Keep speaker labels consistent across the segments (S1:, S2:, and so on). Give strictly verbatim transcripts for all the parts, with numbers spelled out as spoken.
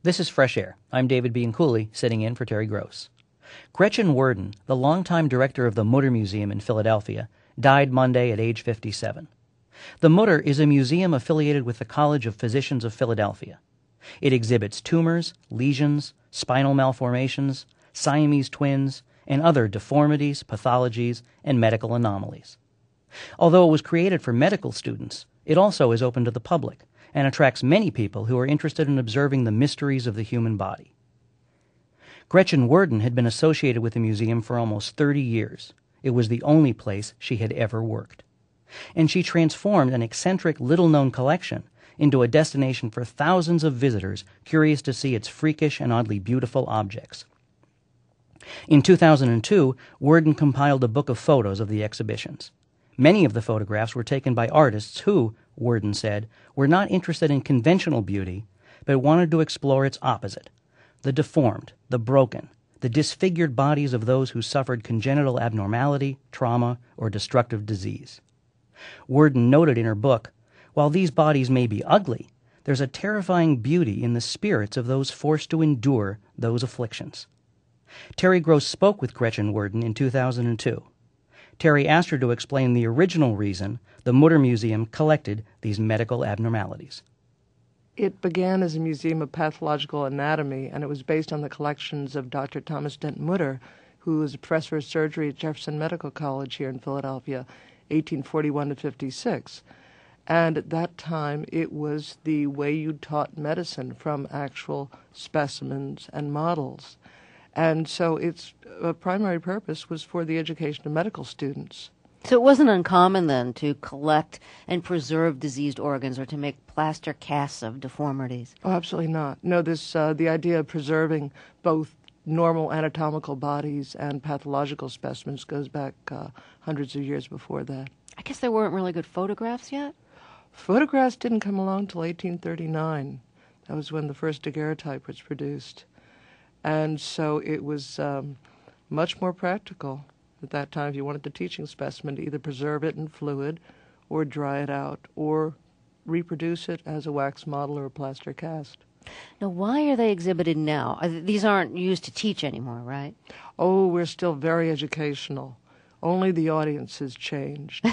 S1: This is Fresh Air. I'm David Bianculli, sitting in for Terry Gross. Gretchen Worden, the longtime director of the Mutter Museum in Philadelphia, died Monday at age fifty-seven. The Mutter is a museum affiliated with the College of Physicians of Philadelphia. It exhibits tumors, lesions, spinal malformations, Siamese twins, and other deformities, pathologies, and medical anomalies. Although it was created for medical students, it also is open to the public and attracts many people who are interested in observing the mysteries of the human body. Gretchen Worden had been associated with the museum for almost thirty years. It was the only place she had ever worked. And she transformed an eccentric, little-known collection into a destination for thousands of visitors curious to see its freakish and oddly beautiful objects. In two thousand two, Worden compiled a book of photos of the exhibitions. Many of the photographs were taken by artists who, Worden said, were not interested in conventional beauty, but wanted to explore its opposite, the deformed, the broken, the disfigured bodies of those who suffered congenital abnormality, trauma, or destructive disease. Worden noted in her book, while these bodies may be ugly, there's a terrifying beauty in the spirits of those forced to endure those afflictions. Terry Gross spoke with Gretchen Worden in two thousand two. Terry asked her to explain the original reason the Mutter Museum collected these medical abnormalities.
S2: It began as a museum of pathological anatomy, and it was based on the collections of Doctor Thomas Dent Mutter, who was a professor of surgery at Jefferson Medical College here in Philadelphia, eighteen forty-one to fifty-six. And at that time, it was the way you taught medicine from actual specimens and models. And so its uh, primary purpose was for the education of medical students.
S3: So it wasn't uncommon then to collect and preserve diseased organs or to make plaster casts of deformities?
S2: Oh, absolutely not. No, this uh, the idea of preserving both normal anatomical bodies and pathological specimens goes back uh, hundreds of years before that.
S3: I guess there weren't really good photographs yet?
S2: Photographs didn't come along till eighteen thirty-nine. That was when the first daguerreotype was produced. And so it was um, much more practical at that time if you wanted the teaching specimen to either preserve it in fluid or dry it out or reproduce it as a wax model or a plaster cast.
S3: Now, why are they exhibited now? These aren't used to teach anymore, right?
S2: Oh, we're still very educational. Only the audience has changed.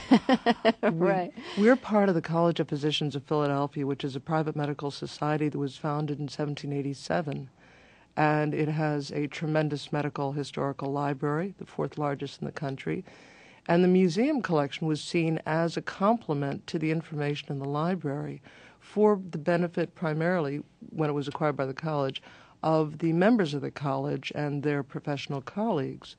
S3: Right.
S2: We, we're part of the College of Physicians of Philadelphia, which is a private medical society that was founded in seventeen eighty-seven. And it has a tremendous medical historical library, the fourth largest in the country. And the museum collection was seen as a complement to the information in the library for the benefit primarily, when it was acquired by the college, of the members of the college and their professional colleagues.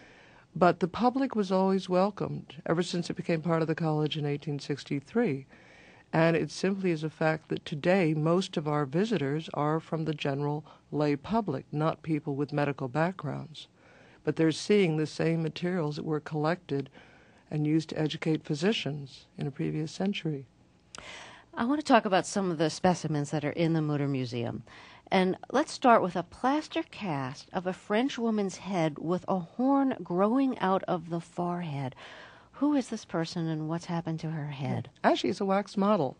S2: But the public was always welcomed ever since it became part of the college in eighteen sixty-three. And it simply is a fact that today most of our visitors are from the general lay public, not people with medical backgrounds. But they're seeing the same materials that were collected and used to educate physicians in a previous century.
S3: I want to talk about some of the specimens that are in the Mutter Museum. And let's start with a plaster cast of a French woman's head with a horn growing out of the forehead. Who is this person and what's happened to her head?
S2: Actually, it's a wax model.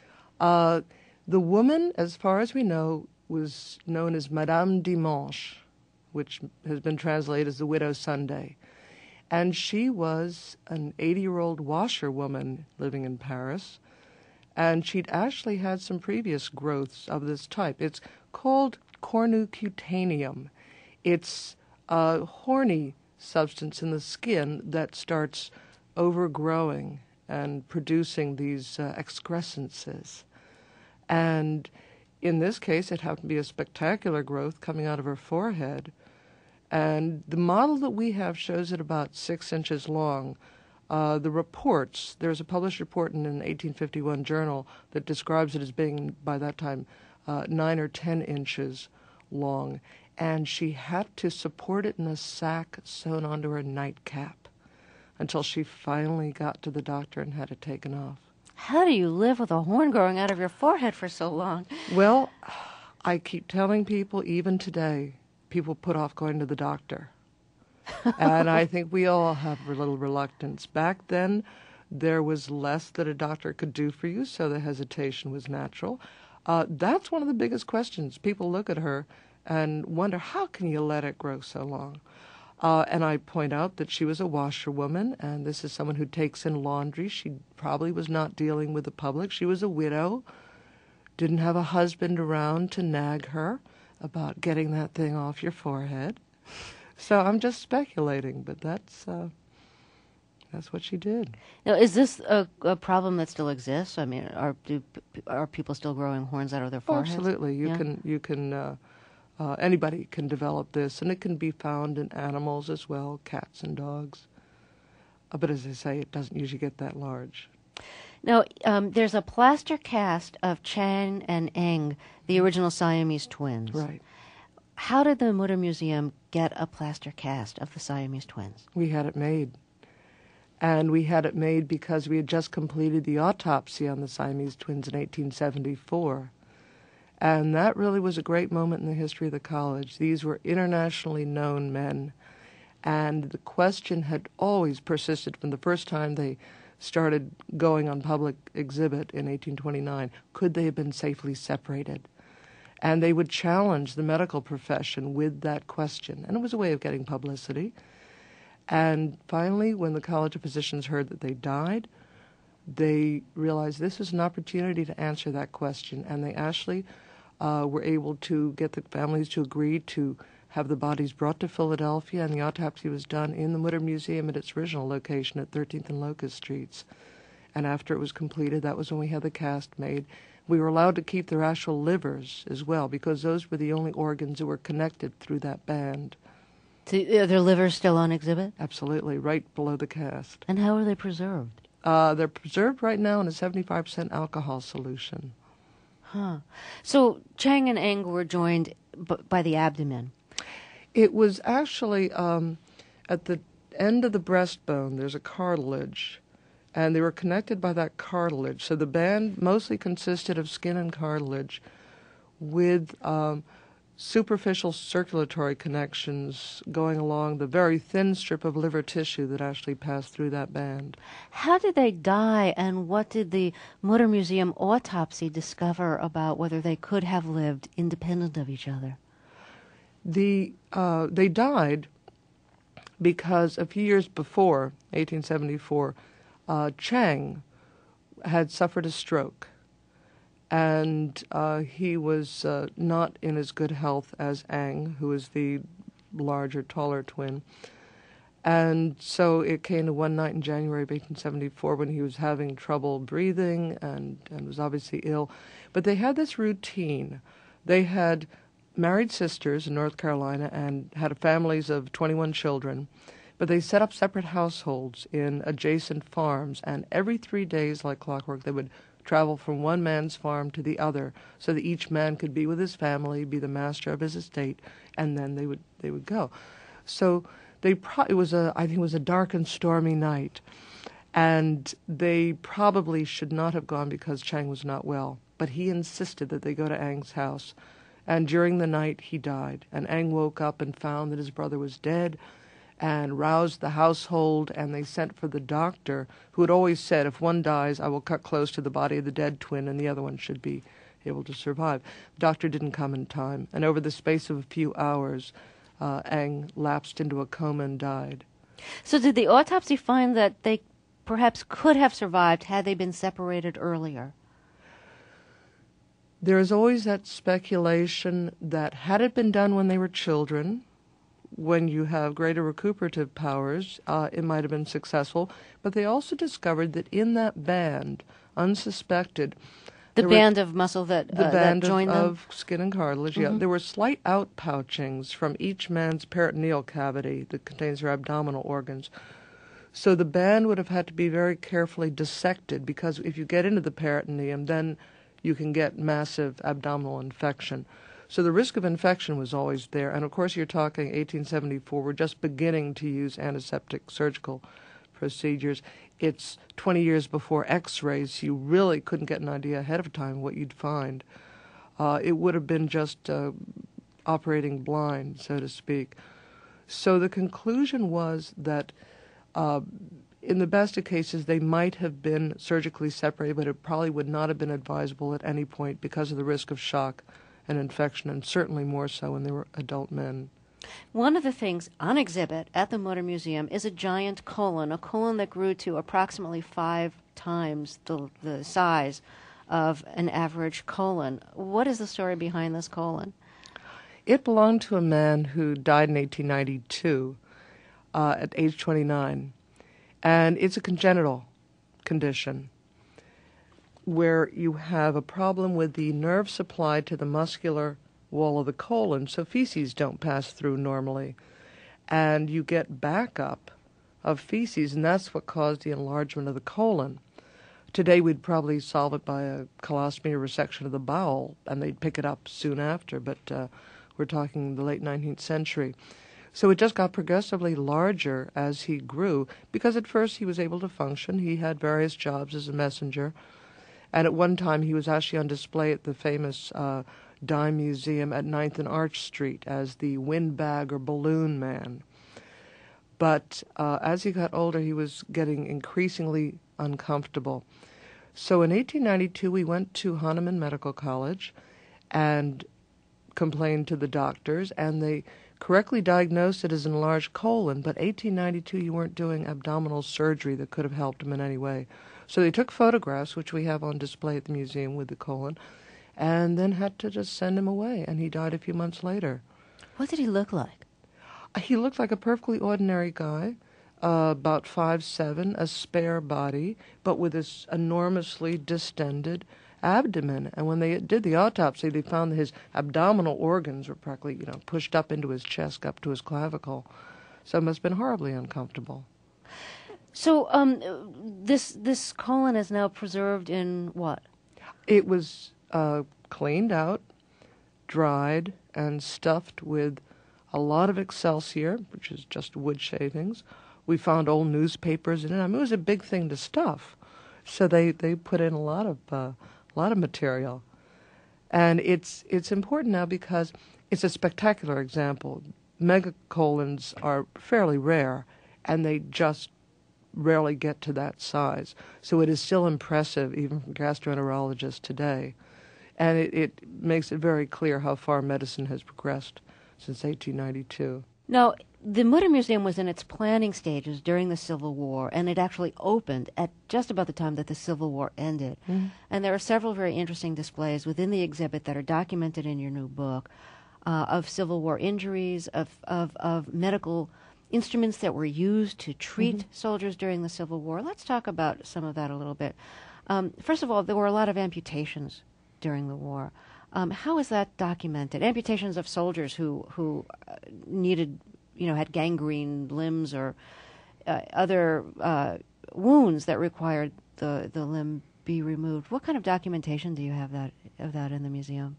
S2: Uh, the woman, as far as we know, was known as Madame Dimanche, which has been translated as the Widow Sunday. And she was an eighty-year-old washerwoman living in Paris, and she'd actually had some previous growths of this type. It's called cornucutaneum. It's a horny substance in the skin that starts overgrowing and producing these uh, excrescences. And in this case, it happened to be a spectacular growth coming out of her forehead. And the model that we have shows it about six inches long. Uh, the reports, there's a published report in an eighteen fifty-one journal that describes it as being, by that time, uh, nine or ten inches long. And she had to support it in a sack sewn onto her nightcap until she finally got to the doctor and had it taken off.
S3: How do you live with a horn growing out of your forehead for so long?
S2: Well, I keep telling people, even today, people put off going to the doctor. And I think we all have a little reluctance. Back then, there was less that a doctor could do for you, so the hesitation was natural. Uh, that's one of the biggest questions. People look at her and wonder, how can you let it grow so long? Uh, and I point out that she was a washerwoman, and this is someone who takes in laundry. She probably was not dealing with the public. She was a widow, didn't have a husband around to nag her about getting that thing off your forehead. So I'm just speculating, but that's uh, that's what she did.
S3: Now, is this a, a problem that still exists? I mean, are do, are people still growing horns out of their
S2: Oh,
S3: foreheads?
S2: absolutely. You
S3: Yeah?
S2: can you can uh, uh, anybody can develop this, and it can be found in animals as well, cats and dogs. Uh, but as I say, it doesn't usually get that large.
S3: Now, um, there's a plaster cast of Chang and Eng, the original Siamese twins.
S2: Right.
S3: How did the Mutter Museum get a plaster cast of the Siamese twins?
S2: We had it made. And we had it made because we had just completed the autopsy on the Siamese twins in eighteen seventy-four. And that really was a great moment in the history of the college. These were internationally known men. And the question had always persisted from the first time they started going on public exhibit in eighteen twenty-nine. Could they have been safely separated? And they would challenge the medical profession with that question. And it was a way of getting publicity. And finally, when the College of Physicians heard that they died, they realized this was an opportunity to answer that question. And they actually uh, were able to get the families to agree to have the bodies brought to Philadelphia, and the autopsy was done in the Mutter Museum at its original location at thirteenth and Locust Streets. And after it was completed, that was when we had the cast made. We were allowed to keep their actual livers as well, because those were the only organs that were connected through that band.
S3: So, are their livers still on exhibit?
S2: Absolutely, right below the cast.
S3: And how are they preserved?
S2: Uh, they're preserved right now in a seventy-five percent alcohol solution.
S3: Huh. So Chang and Eng were joined b- by the abdomen.
S2: It was actually um, at the end of the breastbone, there's a cartilage, and they were connected by that cartilage. So the band mostly consisted of skin and cartilage with um, superficial circulatory connections going along the very thin strip of liver tissue that actually passed through that band.
S3: How did they die, and what did the Mutter Museum autopsy discover about whether they could have lived independent of each other?
S2: The uh, they died because a few years before, eighteen seventy-four, uh, Chang had suffered a stroke, and uh, he was uh, not in as good health as Eng, who was the larger, taller twin. And so it came to one night in January of eighteen seventy-four when he was having trouble breathing and, and was obviously ill. But they had this routine. They had married sisters in North Carolina and had families of twenty-one children, but they set up separate households in adjacent farms, and every three days, like clockwork, they would travel from one man's farm to the other so that each man could be with his family, be the master of his estate, and then they would they would go. So they pro- it was a I think it was a dark and stormy night, and they probably should not have gone because Chang was not well, but he insisted that they go to Eng's house. And during the night, he died. And Eng woke up and found that his brother was dead and roused the household, and they sent for the doctor, who had always said, if one dies, I will cut close to the body of the dead twin, and the other one should be able to survive. The doctor didn't come in time, and over the space of a few hours, uh, Eng lapsed into a coma and died.
S3: So did the autopsy find that they perhaps could have survived had they been separated earlier?
S2: There is always that speculation that had it been done when they were children, when you have greater recuperative powers, uh, it might have been successful. But they also discovered that in that band, unsuspected,
S3: The
S2: there
S3: band
S2: were,
S3: of muscle that,
S2: the
S3: uh,
S2: band
S3: that joined
S2: of,
S3: them?
S2: of skin and cartilage,
S3: Mm-hmm.
S2: yeah. There were slight outpouchings from each man's peritoneal cavity that contains their abdominal organs. So the band would have had to be very carefully dissected, because if you get into the peritoneum, then you can get massive abdominal infection. So the risk of infection was always there. And of course, you're talking eighteen seventy-four. We're just beginning to use antiseptic surgical procedures. It's twenty years before X-rays. You really couldn't get an idea ahead of time what you'd find. Uh, it would have been just uh, operating blind, so to speak. So the conclusion was that uh, in the best of cases, they might have been surgically separated, but it probably would not have been advisable at any point because of the risk of shock and infection, and certainly more so when they were adult men.
S3: One of the things on exhibit at the Motor Museum is a giant colon, a colon that grew to approximately five times the, the size of an average colon. What is the story behind this colon?
S2: It belonged to a man who died in eighteen ninety-two uh, at age twenty-nine. And it's a congenital condition where you have a problem with the nerve supply to the muscular wall of the colon, so feces don't pass through normally. And you get backup of feces, and that's what caused the enlargement of the colon. Today we'd probably solve it by a colostomy or resection of the bowel, and they'd pick it up soon after, but uh, we're talking the late nineteenth century. So it just got progressively larger as he grew, because at first he was able to function. He had various jobs as a messenger, and at one time he was actually on display at the famous uh, Dime Museum at ninth and Arch Street as the windbag or balloon man. But uh, as he got older, he was getting increasingly uncomfortable. So in eighteen ninety-two, we went to Hahnemann Medical College and complained to the doctors, and they correctly diagnosed it as an enlarged colon, but eighteen ninety-two you weren't doing abdominal surgery that could have helped him in any way. So they took photographs, which we have on display at the museum with the colon, and then had to just send him away, and he died a few months later.
S3: What did he look like?
S2: He looked like a perfectly ordinary guy, uh, about five seven, a spare body, but with this enormously distended abdomen. And when they did the autopsy, they found that his abdominal organs were practically, you know, pushed up into his chest, up to his clavicle. So it must have been horribly uncomfortable.
S3: So um, this this colon is now preserved in what?
S2: It was uh, cleaned out, dried, and stuffed with a lot of excelsior, which is just wood shavings. We found old newspapers in it. I mean, it was a big thing to stuff. So they, they put in a lot of uh, a lot of material. And it's it's important now because it's a spectacular example. Megacolons are fairly rare, and they just rarely get to that size. So it is still impressive, even from gastroenterologists today. And it, it makes it very clear how far medicine has progressed since eighteen ninety-two.
S3: Now, the Motor Museum was in its planning stages during the Civil War, and it actually opened at just about the time that the Civil War ended. Mm-hmm. And there are several very interesting displays within the exhibit that are documented in your new book uh, of Civil War injuries, of, of, of medical instruments that were used to treat mm-hmm. soldiers during the Civil War. Let's talk about some of that a little bit. Um, first of all, there were a lot of amputations during the war. Um, how is that documented? Amputations of soldiers who who uh, needed, you know, had gangrene limbs or uh, other uh, wounds that required the the limb be removed. What kind of documentation do you have that of that in the museum?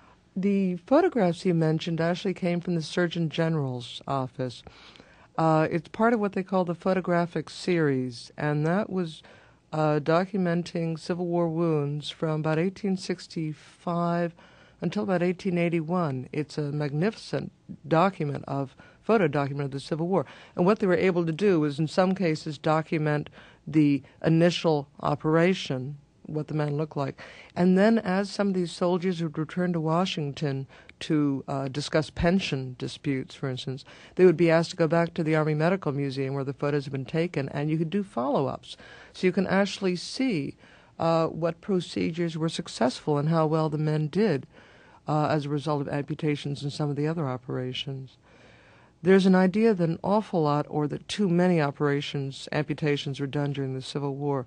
S2: The photographs you mentioned actually came from the Surgeon General's office. Uh, it's part of what they call the photographic series, and that was uh, documenting Civil War wounds from about eighteen sixty-five until about eighteen eighty-one. It's a magnificent document of, photo document of the Civil War. And what they were able to do was, in some cases, document the initial operation, what the man looked like. And then as some of these soldiers would return to Washington to uh, discuss pension disputes, for instance, they would be asked to go back to the Army Medical Museum where the photos have been taken, and you could do follow-ups. So you can actually see uh, what procedures were successful and how well the men did uh, as a result of amputations and some of the other operations. There's an idea that an awful lot, or that too many operations, amputations, were done during the Civil War,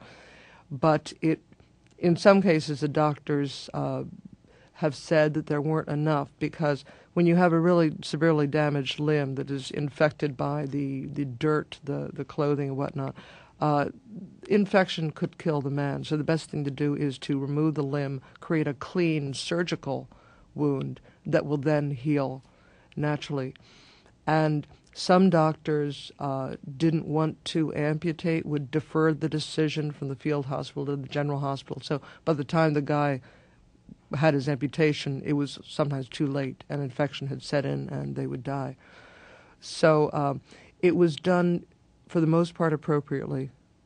S2: but it, in some cases, the doctors uh, have said that there weren't enough, because when you have a really severely damaged limb that is infected by the, the dirt, the, the clothing and whatnot, uh, infection could kill the man. So the best thing to do is to remove the limb, create a clean surgical wound that will then heal naturally. And some doctors uh, didn't want to amputate, would defer the decision from the field hospital to the general hospital. So by the time the guy had his amputation, it was sometimes too late, and infection had set in, and they would die. So um, it was done, for the most part, appropriately,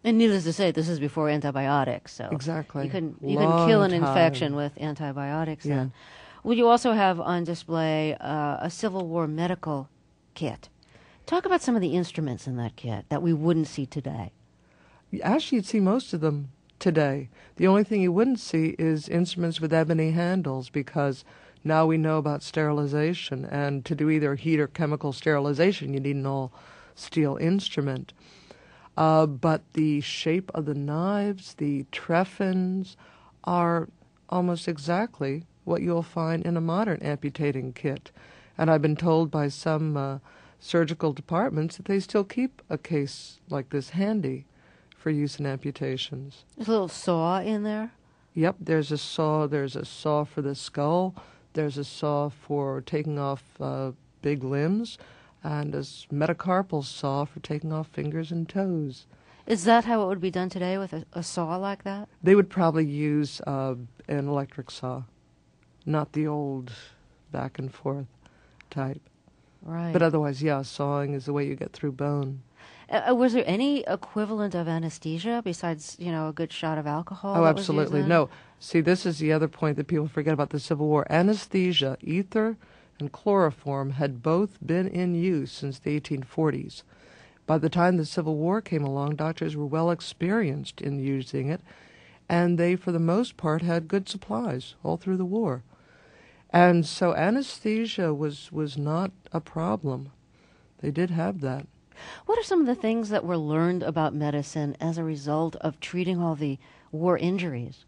S3: And needless to say, this is before antibiotics, so
S2: Exactly.
S3: you couldn't you
S2: Long
S3: couldn't kill an
S2: time.
S3: infection with antibiotics.
S2: Yeah.
S3: Then, well, you also have on display uh, a Civil War medical kit. Talk about some of the instruments in that kit that we wouldn't see today.
S2: Actually, you'd see most of them today. The only thing you wouldn't see is instruments with ebony handles, because now we know about sterilization, and to do either heat or chemical sterilization, you need an all-steel instrument. Uh, but the shape of the knives, the treffins, are almost exactly what you'll find in a modern amputating kit. And I've been told by some uh, surgical departments that they still keep a case like this handy for use in amputations.
S3: There's a little saw in there.
S2: Yep, there's a saw. There's a saw for the skull. There's a saw for taking off uh, big limbs, and a metacarpal saw for taking off fingers and toes.
S3: Is that how it would be done today with a, a saw like that?
S2: They would probably use uh, an electric saw, not the old back and forth type.
S3: Right.
S2: But otherwise, yeah, sawing is the way you get through bone.
S3: Uh, was there any equivalent of anesthesia besides, you know, a good shot of alcohol?
S2: Oh,
S3: that was
S2: absolutely.
S3: used then?
S2: No. See, this is the other point that people forget about the Civil War. Anesthesia, ether, and chloroform had both been in use since the eighteen forties. By the time the Civil War came along, doctors were well experienced in using it, and they, for the most part, had good supplies all through the war. And so anesthesia was, was not a problem. They did have that.
S3: What are some of the things that were learned about medicine as a result of treating all the war injuries?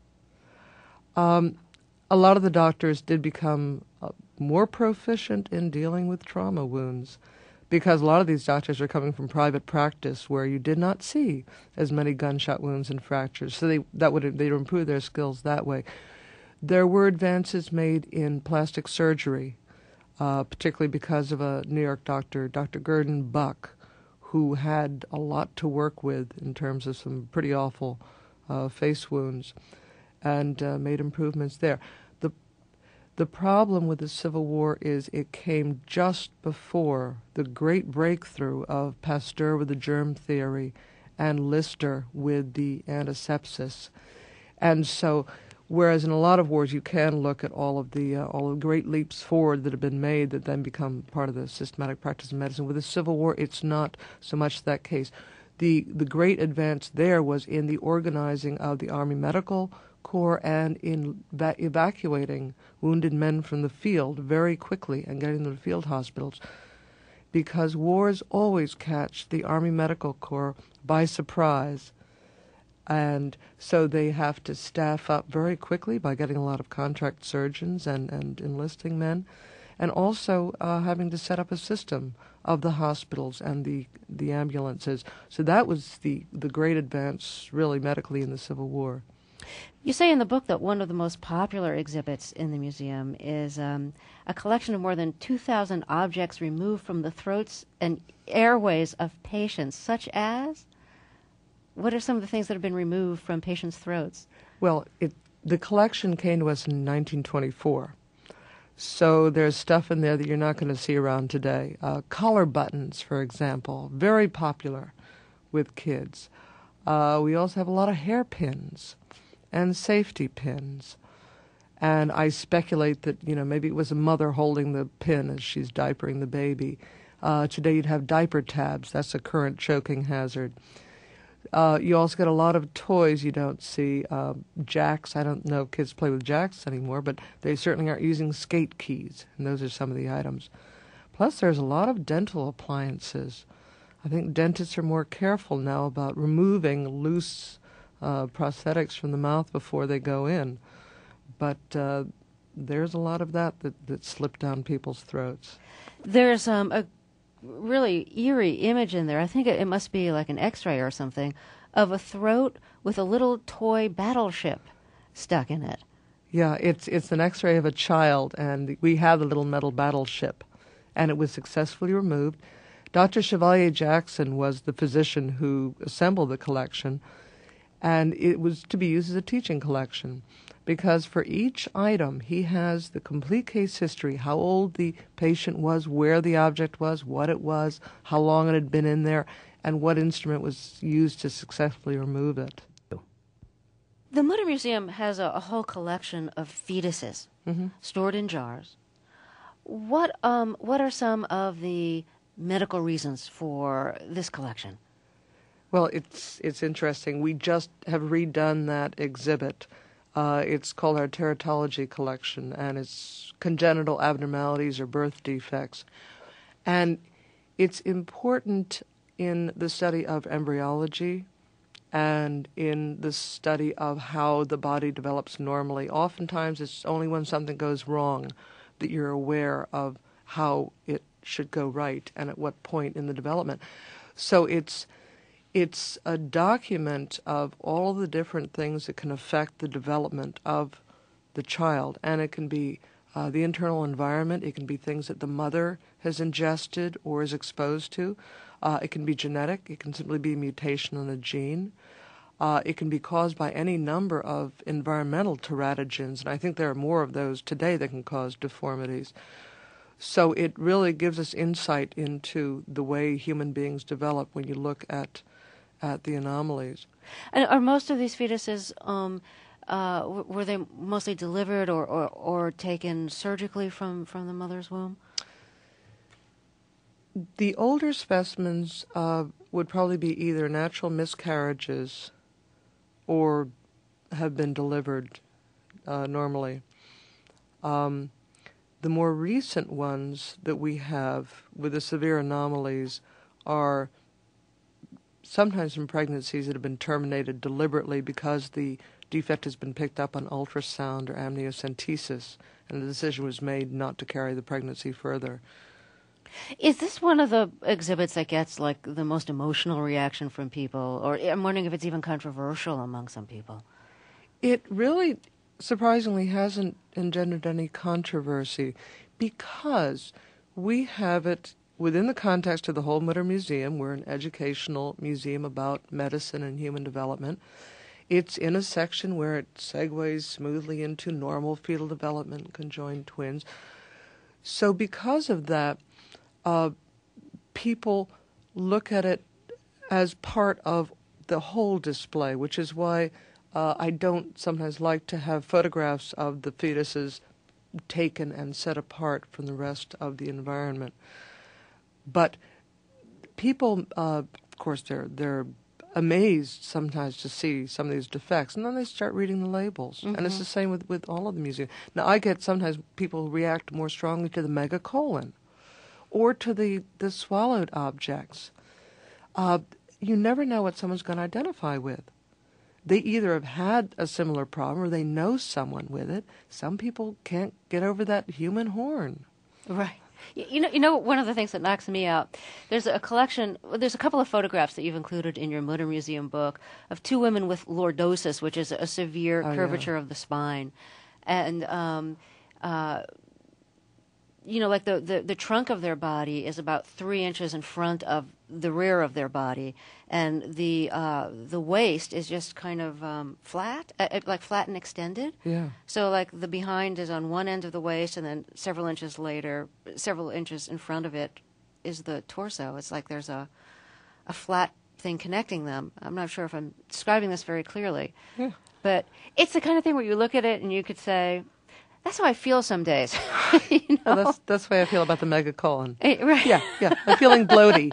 S2: Um, a lot of the doctors did become uh, more proficient in dealing with trauma wounds, because a lot of these doctors are coming from private practice where you did not see as many gunshot wounds and fractures. So they that would they would improve their skills that way. There were advances made in plastic surgery, uh, particularly because of a New York doctor, Doctor Gurdon Buck, who had a lot to work with in terms of some pretty awful uh, face wounds, and uh, made improvements there. The the problem with the Civil War is it came just before the great breakthrough of Pasteur with the germ theory and Lister with the antisepsis. And so, whereas in a lot of wars you can look at all of the uh, all of the great leaps forward that have been made that then become part of the systematic practice of medicine, with the Civil War it's not so much that case. The the great advance there was in the organizing of the Army Medical Corps and in va- evacuating wounded men from the field very quickly and getting them to field hospitals, because wars always catch the Army Medical Corps by surprise. And so they have to staff up very quickly by getting a lot of contract surgeons and, and enlisting men, and also uh, having to set up a system of the hospitals and the, the ambulances. So that was the, the great advance, really, medically in the Civil War.
S3: You say in the book that one of the most popular exhibits in the museum is um, a collection of more than two thousand objects removed from the throats and airways of patients, such as? What are some of the things that have been removed from patients' throats?
S2: Well, it, the collection came to us in nineteen twenty-four. So there's stuff in there that you're not going to see around today. Uh, collar buttons, for example, very popular with kids. Uh, we also have a lot of hairpins and safety pins. And I speculate that, you know, maybe it was a mother holding the pin as she's diapering the baby. Uh, today you'd have diaper tabs. That's a current choking hazard. Uh, you also get a lot of toys you don't see. Uh, jacks, I don't know if kids play with jacks anymore, but they certainly aren't using skate keys, and those are some of the items. Plus, there's a lot of dental appliances. I think dentists are more careful now about removing loose uh, prosthetics from the mouth before they go in. But uh, there's a lot of that, that that slipped down people's throats.
S3: There's um, a really eerie image in there. I think it, it must be like an X-ray or something, of a throat with a little toy battleship stuck in it.
S2: Yeah, it's it's an X-ray of a child, and we have the little metal battleship, and it was successfully removed. Doctor Chevalier Jackson was the physician who assembled the collection, and it was to be used as a teaching collection, because for each item he has the complete case history, how old the patient was, where the object was, what it was, how long it had been in there, and what instrument was used to successfully remove it.
S3: The Mutter Museum has a, a whole collection of fetuses
S2: Mm-hmm.
S3: stored in jars. What um what are some of the medical reasons for this collection?
S2: Well, it's it's interesting. We just have redone that exhibit. Uh, it's called our teratology collection, and it's congenital abnormalities or birth defects. And it's important in the study of embryology and in the study of how the body develops normally. Oftentimes it's only when something goes wrong that you're aware of how it should go right and at what point in the development. So it's it's a document of all the different things that can affect the development of the child. And it can be uh, the internal environment. It can be things that the mother has ingested or is exposed to. Uh, it can be genetic. It can simply be mutation in a gene. Uh, it can be caused by any number of environmental teratogens, and I think there are more of those today that can cause deformities. So it really gives us insight into the way human beings develop when you look at at the anomalies.
S3: And are most of these fetuses, um, uh, w- were they mostly delivered or, or, or taken surgically from, from the mother's womb?
S2: The older specimens uh, would probably be either natural miscarriages or have been delivered uh, normally. Um, the more recent ones that we have with the severe anomalies are sometimes from pregnancies that have been terminated deliberately because the defect has been picked up on ultrasound or amniocentesis, and the decision was made not to carry the pregnancy further.
S3: Is this one of the exhibits that gets like the most emotional reaction from people, or I'm wondering if it's even controversial among some people?
S2: It really, surprisingly, hasn't engendered any controversy because we have it within the context of the whole Mutter Museum. We're an educational museum about medicine and human development. It's in a section where it segues smoothly into normal fetal development, conjoined twins. So because of that, uh, people look at it as part of the whole display, which is why uh, I don't sometimes like to have photographs of the fetuses taken and set apart from the rest of the environment. But people, uh, of course, they're they're amazed sometimes to see some of these defects, and then they start reading the labels. Mm-hmm. And it's the same with, with all of the museums. Now, I get sometimes people who react more strongly to the megacolon or to the, the swallowed objects. Uh, you never know what someone's going to identify with. They either have had a similar problem or they know someone with it. Some people can't get over that human horn.
S3: Right. You know, you know, one of the things that knocks me out, there's a collection, there's a couple of photographs that you've included in your Mutter Museum book of two women with lordosis, which is a severe
S2: oh,
S3: curvature
S2: yeah.
S3: of the spine. And, um, uh, you know, like the, the, the trunk of their body is about three inches in front of the rear of their body, and the uh, the waist is just kind of um, flat, uh, like flat and extended.
S2: Yeah.
S3: So like the behind is on one end of the waist, and then several inches later, several inches in front of it is the torso. It's like there's a a flat thing connecting them. I'm not sure if I'm describing this very clearly,
S2: Yeah.
S3: but it's the kind of thing where you look at it and you could say, that's how I feel some days. you know?
S2: Well, that's that's the way I feel about the megacolon.
S3: Eh, right.
S2: Yeah, yeah. I'm feeling bloaty.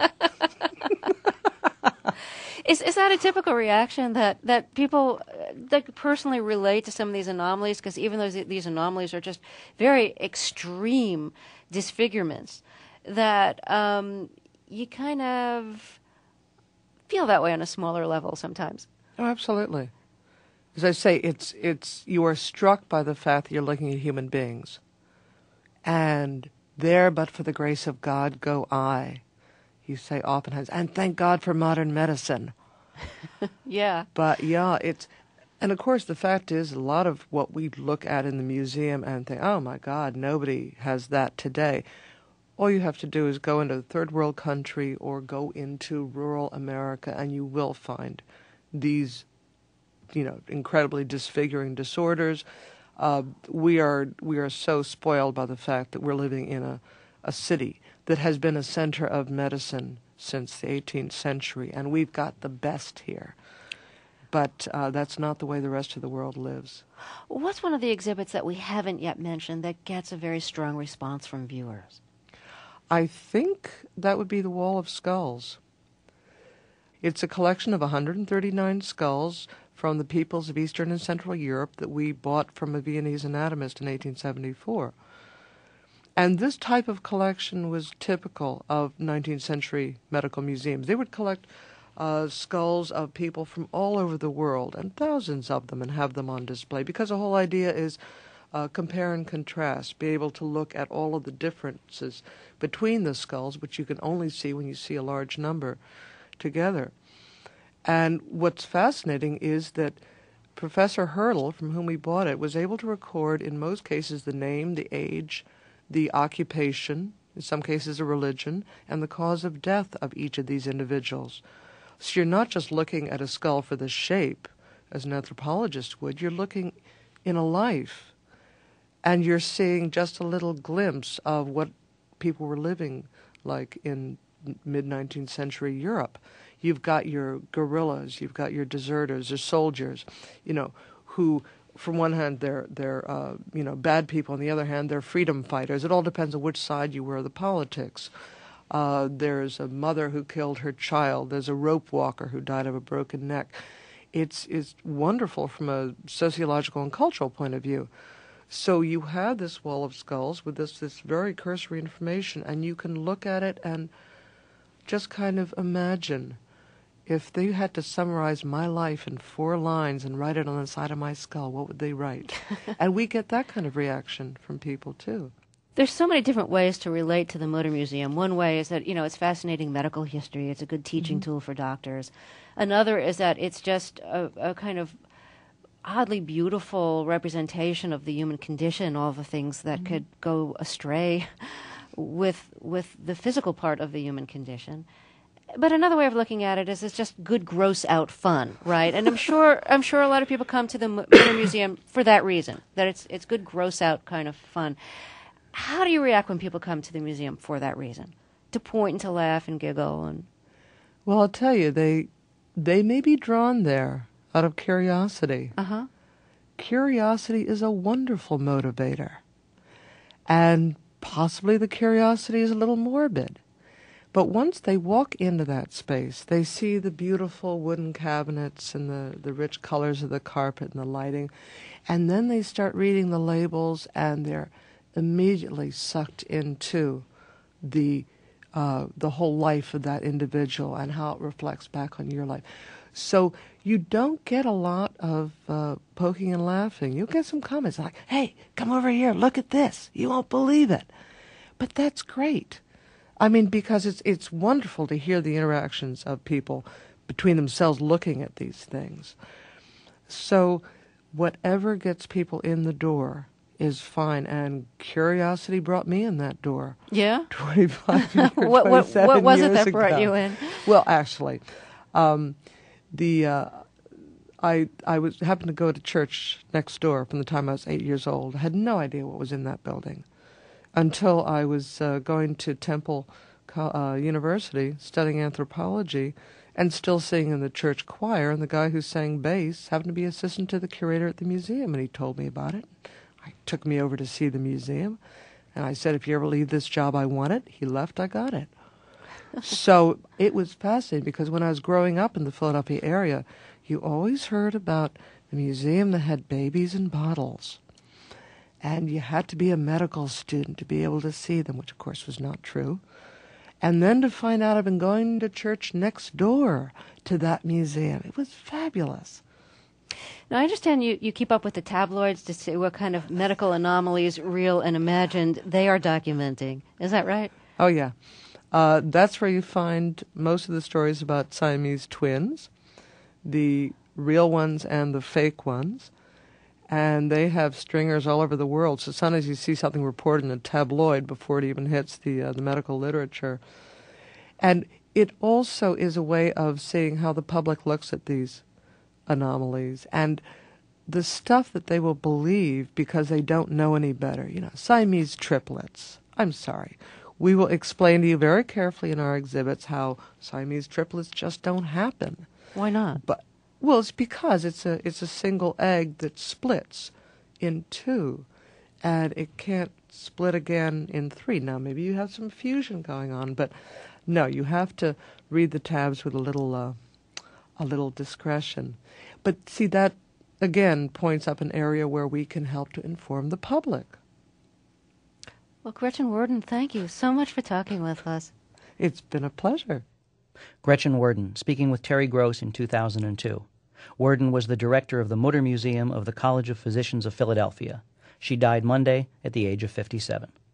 S3: Is is that a typical reaction that, that people uh, that personally relate to some of these anomalies? Because even though these anomalies are just very extreme disfigurements, that um, you kind of feel that way on a smaller level sometimes.
S2: Oh, absolutely. As I say, it's it's you are struck by the fact that you're looking at human beings, and there, but for the grace of God, go I. You say oftentimes, and thank God for modern medicine.
S3: Yeah.
S2: But yeah, it's, and of course the fact is, a lot of what we look at in the museum and think, oh my God, nobody has that today. All you have to do is go into a third world country or go into rural America, and you will find these, you know, incredibly disfiguring disorders. Uh, we are we are so spoiled by the fact that we're living in a, a city that has been a center of medicine since the eighteenth century, and we've got the best here. But uh, that's not the way the rest of the world lives.
S3: What's one of the exhibits that we haven't yet mentioned that gets a very strong response from viewers?
S2: I think that would be the Wall of Skulls. It's a collection of one hundred thirty-nine skulls from the peoples of Eastern and Central Europe that we bought from a Viennese anatomist in eighteen seventy-four. And this type of collection was typical of nineteenth century medical museums. They would collect uh, skulls of people from all over the world, and thousands of them, and have them on display, because the whole idea is uh, compare and contrast, be able to look at all of the differences between the skulls, which you can only see when you see a large number together. And what's fascinating is that Professor Hurdle, from whom we bought it, was able to record, in most cases, the name, the age, the occupation, in some cases a religion, and the cause of death of each of these individuals. So you're not just looking at a skull for the shape, as an anthropologist would, you're looking in a life, and you're seeing just a little glimpse of what people were living like in mid-nineteenth century Europe. You've got your guerrillas, you've got your deserters, your soldiers, you know, who, from one hand, they're they're uh, you know, bad people. On the other hand, they're freedom fighters. It all depends on which side you were of the politics. Uh, there's a mother who killed her child. There's a rope walker who died of a broken neck. It's it's wonderful from a sociological and cultural point of view. So you have this wall of skulls with this this very cursory information, and you can look at it and just kind of imagine, if they had to summarize my life in four lines and write it on the side of my skull, what would they write? And we get that kind of reaction from people, too.
S3: There's so many different ways to relate to the Motor Museum. One way is that, you know, it's fascinating medical history. It's a good teaching mm-hmm. tool for doctors. Another is that it's just a, a kind of oddly beautiful representation of the human condition, all the things that mm-hmm. could go astray with with the physical part of the human condition. But another way of looking at it is it's just good gross out fun, right? And I'm sure I'm sure a lot of people come to the Motor Museum for that reason, that it's it's good gross out kind of fun. How do you react when people come to the museum for that reason? To point and to laugh and giggle and
S2: Well, I'll tell you, they they may be drawn there out of curiosity.
S3: Uh-huh.
S2: Curiosity is a wonderful motivator. And possibly the curiosity is a little morbid. But once they walk into that space, they see the beautiful wooden cabinets and the, the rich colors of the carpet and the lighting, and then they start reading the labels, and they're immediately sucked into the uh, the whole life of that individual and how it reflects back on your life. So you don't get a lot of uh, poking and laughing. You'll get some comments like, hey, come over here, look at this. You won't believe it. But that's great. I mean, because it's it's wonderful to hear the interactions of people between themselves looking at these things. So whatever gets people in the door is fine, and curiosity brought me in that door.
S3: Yeah?
S2: twenty-five years,
S3: what, what, what was it that
S2: ago.
S3: brought you in?
S2: Well, actually, um, the uh, I I was happened to go to church next door from the time I was eight years old. I had no idea what was in that building until I was uh, going to Temple uh, University studying anthropology and still singing in the church choir, and the guy who sang bass happened to be assistant to the curator at the museum, and he told me about it. He took me over to see the museum, and I said, if you ever leave this job, I want it. He left, I got it. So it was fascinating, because when I was growing up in the Philadelphia area, you always heard about the museum that had babies in bottles. And you had to be a medical student to be able to see them, which of course was not true. And then to find out I've been going to church next door to that museum. It was fabulous.
S3: Now, I understand you, you keep up with the tabloids to see what kind of medical anomalies, real and imagined, they are documenting. Is that right?
S2: Oh, yeah. Uh, that's where you find most of the stories about Siamese twins, the real ones and the fake ones. And they have stringers all over the world. So sometimes you see something reported in a tabloid before it even hits the uh, the medical literature. And it also is a way of seeing how the public looks at these anomalies and the stuff that they will believe because they don't know any better. You know, Siamese triplets. I'm sorry. We will explain to you very carefully in our exhibits how Siamese triplets just don't happen.
S3: Why not?
S2: But well, it's because it's a it's a single egg that splits in two, and it can't split again in three. Now, maybe you have some fusion going on, but no, you have to read the tabs with a little uh, a little discretion. But see, that again points up an area where we can help to inform the public.
S3: Well, Gretchen Worden, thank you so much for talking with us.
S2: It's been a pleasure.
S1: Gretchen Worden, speaking with Terry Gross in two thousand two. Worden was the director of the Mutter Museum of the College of Physicians of Philadelphia. She died Monday at the age of fifty-seven.